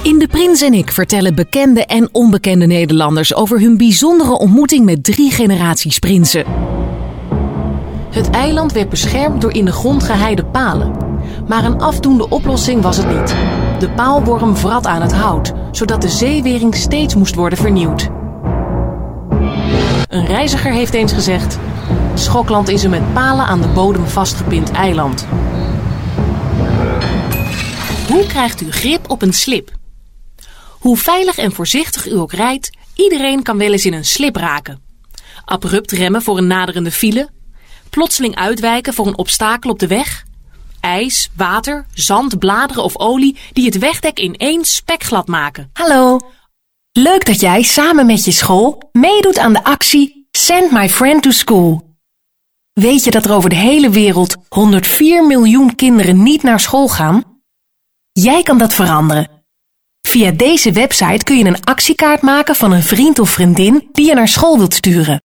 In De Prins en ik vertellen bekende en onbekende Nederlanders over hun bijzondere ontmoeting met 3 generaties prinsen. Het eiland werd beschermd door in de grond geheide palen. Maar een afdoende oplossing was het niet. De paalworm vrat aan het hout, zodat de zeewering steeds moest worden vernieuwd. Een reiziger heeft eens gezegd: Schokland is een met palen aan de bodem vastgepind eiland. Hoe krijgt u grip op een slip? Hoe veilig en voorzichtig u ook rijdt, iedereen kan wel eens in een slip raken. Abrupt remmen voor een naderende file. Plotseling uitwijken voor een obstakel op de weg. Ijs, water, zand, bladeren of olie die het wegdek ineens spekglad maken. Hallo. Leuk dat jij samen met je school meedoet aan de actie Send My Friend to School. Weet je dat er over de hele wereld 104 miljoen kinderen niet naar school gaan? Jij kan dat veranderen. Via deze website kun je een actiekaart maken van een vriend of vriendin die je naar school wilt sturen.